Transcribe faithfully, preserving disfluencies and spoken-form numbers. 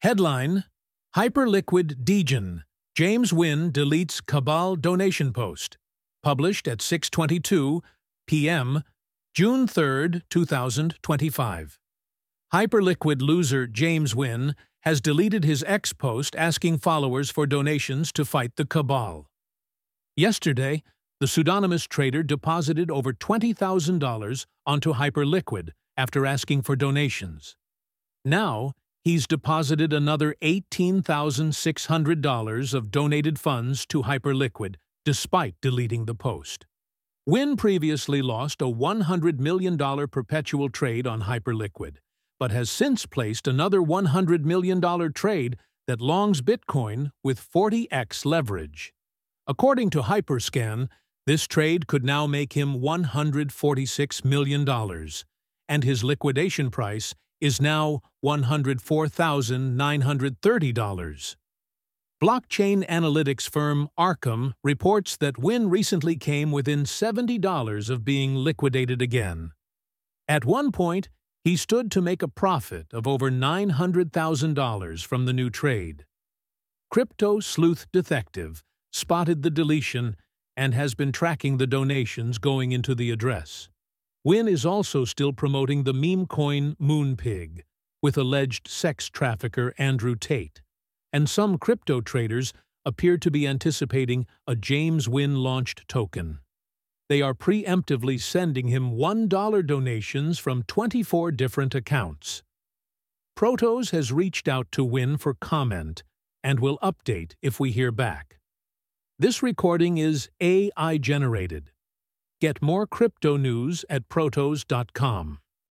Headline: Hyperliquid Degen. James Wynn deletes Cabal donation post. Published at six twenty-two p m June third, two thousand twenty-five. Hyperliquid loser James Wynn has deleted his X post asking followers for donations to fight the Cabal. Yesterday, the pseudonymous trader deposited over twenty thousand dollars onto Hyperliquid after asking for donations. Now, he's deposited another eighteen thousand six hundred dollars of donated funds to Hyperliquid, despite deleting the post. Wynn previously lost a one hundred million dollars perpetual trade on Hyperliquid, but has since placed another one hundred million dollars trade that longs Bitcoin with forty x leverage. According to Hyperscan, this trade could now make him one hundred forty-six million dollars, and his liquidation price is now one hundred four thousand nine hundred thirty dollars. Blockchain analytics firm Arkham reports that Wynn recently came within seventy dollars of being liquidated again. At one point, he stood to make a profit of over nine hundred thousand dollars from the new trade. Crypto Sleuth Detective spotted the deletion and has been tracking the donations going into the address. Wynn is also still promoting the meme coin Moonpig with alleged sex trafficker Andrew Tate, and some crypto traders appear to be anticipating a James Wynn-launched token. They are preemptively sending him one dollar donations from twenty-four different accounts. Protos has reached out to Wynn for comment and will update if we hear back. This recording is A I-generated. Get more crypto news at protos dot com.